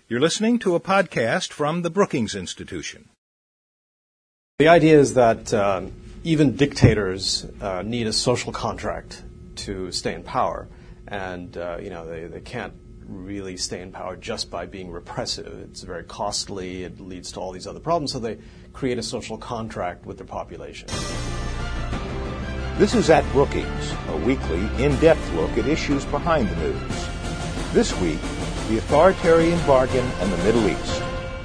You're listening to a podcast from the Brookings Institution. The idea is that even dictators need a social contract to stay in power, and they can't really stay in power just by being repressive. It's very costly. It leads to all these other problems, so they create a social contract with their population. This is At Brookings, a weekly, in-depth look at issues behind the news. This week, the authoritarian bargain and the Middle East.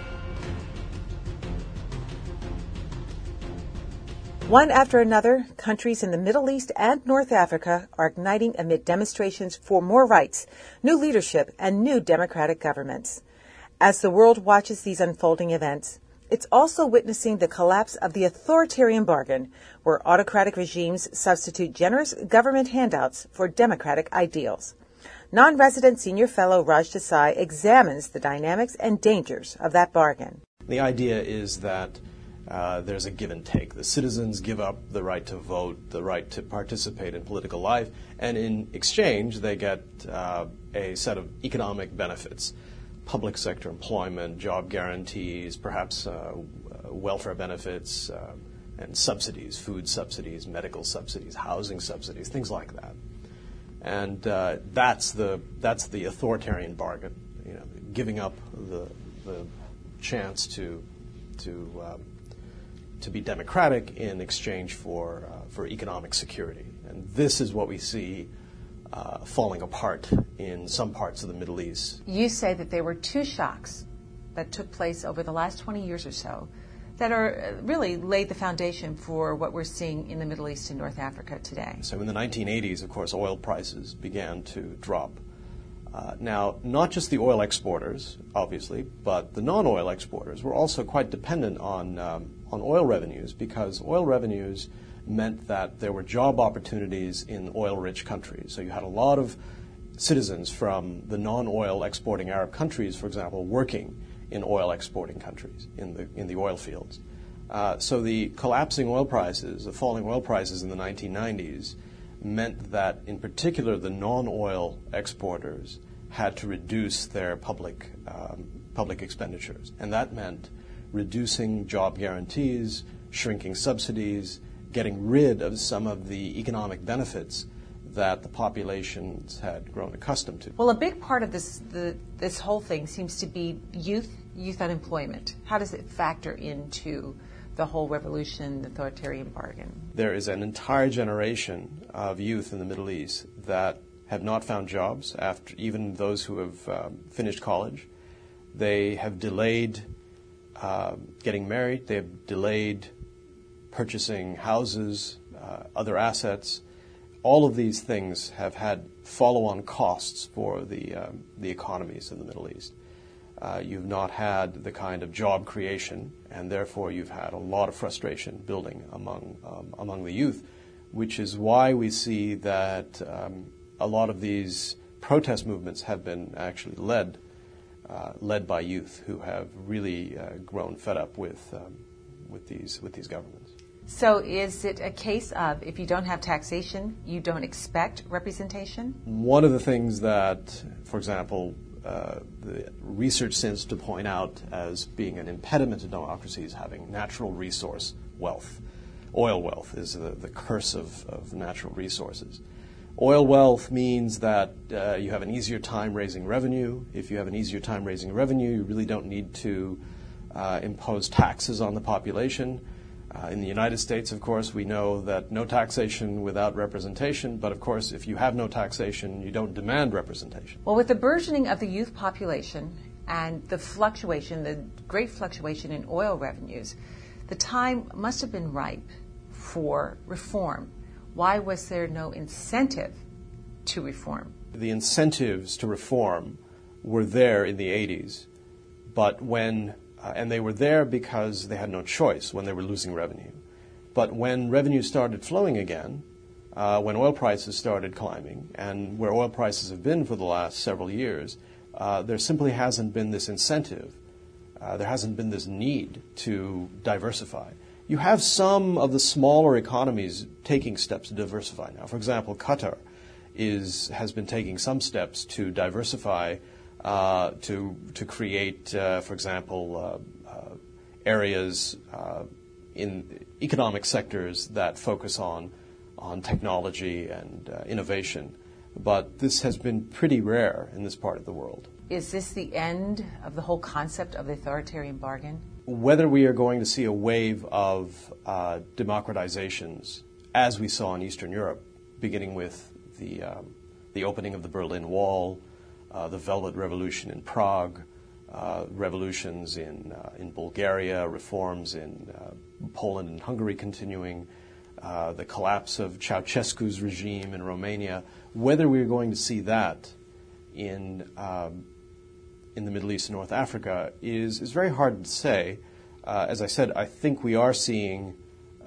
One after another, countries in the Middle East and North Africa are igniting amid demonstrations for more rights, new leadership, and new democratic governments. As the world watches these unfolding events, it's also witnessing the collapse of the authoritarian bargain, where autocratic regimes substitute generous government handouts for democratic ideals. Non-resident senior fellow Raj Desai examines the dynamics and dangers of that bargain. The idea is that there's a give and take. The citizens give up the right to vote, the right to participate in political life, and in exchange they get a set of economic benefits, public sector employment, job guarantees, perhaps welfare benefits, and subsidies, food subsidies, medical subsidies, housing subsidies, things like that. And that's the authoritarian bargain, giving up the chance to be democratic in exchange for economic security. And this is what we see falling apart in some parts of the Middle East. You say that there were two shocks that took place over the last 20 years or so that are really laid the foundation for what we're seeing in the Middle East and North Africa today. So in the 1980s, of course, oil prices began to drop. Now, not just the oil exporters, obviously, but the non-oil exporters were also quite dependent on oil revenues, because oil revenues meant that there were job opportunities in oil-rich countries. So you had a lot of citizens from the non-oil exporting Arab countries, for example, working in oil exporting countries, in the oil fields. So the collapsing oil prices, the falling oil prices in the 1990s, meant that, in particular, the non-oil exporters had to reduce their public expenditures. And that meant reducing job guarantees, shrinking subsidies, getting rid of some of the economic benefits that the populations had grown accustomed to. Well, a big part of this whole thing seems to be youth unemployment. How does it factor into the whole revolution, the authoritarian bargain? There is an entire generation of youth in the Middle East that have not found jobs, after even those who have finished college. They have delayed getting married. They have delayed purchasing houses, other assets. All of these things have had follow-on costs for the economies in the Middle East. You've not had the kind of job creation, and therefore you've had a lot of frustration building among the youth, which is why we see that a lot of these protest movements have been actually led by youth who have really grown fed up with these governments. So is it a case of, if you don't have taxation, you don't expect representation? One of the things that, for example, the research seems to point out as being an impediment to democracy is having natural resource wealth. Oil wealth is the curse of natural resources. Oil wealth means that you have an easier time raising revenue. If you have an easier time raising revenue, you really don't need to impose taxes on the population. In the United States, of course, we know that no taxation without representation, but of course, if you have no taxation, you don't demand representation. Well, with the burgeoning of the youth population and the great fluctuation in oil revenues, the time must have been ripe for reform. Why was there no incentive to reform? The incentives to reform were there in the 80s, but and they were there because they had no choice when they were losing revenue. But when revenue started flowing again, when oil prices started climbing, and where oil prices have been for the last several years, there simply hasn't been this incentive. There hasn't been this need to diversify. You have some of the smaller economies taking steps to diversify now. For example, Qatar has been taking some steps to diversify to create, for example, areas in economic sectors that focus on technology and innovation. But this has been pretty rare in this part of the world. Is this the end of the whole concept of the authoritarian bargain? Whether we are going to see a wave of democratizations, as we saw in Eastern Europe, beginning with the opening of the Berlin Wall, the Velvet Revolution in Prague, revolutions in Bulgaria, reforms in Poland and Hungary continuing, the collapse of Ceausescu's regime in Romania, whether we're going to see that in the Middle East and North Africa is very hard to say. As I said, I think we are seeing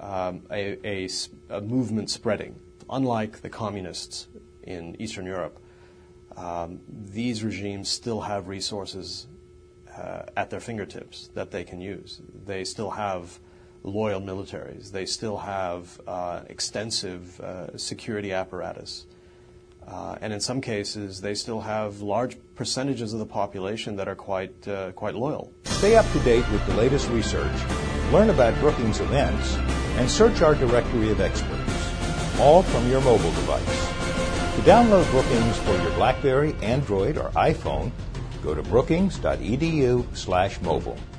a movement spreading. Unlike the communists in Eastern Europe, these regimes still have resources at their fingertips that they can use. They still have loyal militaries. They still have extensive security apparatus. And in some cases, they still have large percentages of the population that are quite loyal. Stay up to date with the latest research, learn about Brookings events, and search our directory of experts, all from your mobile device. To download Brookings for your BlackBerry, Android, or iPhone, go to brookings.edu/mobile.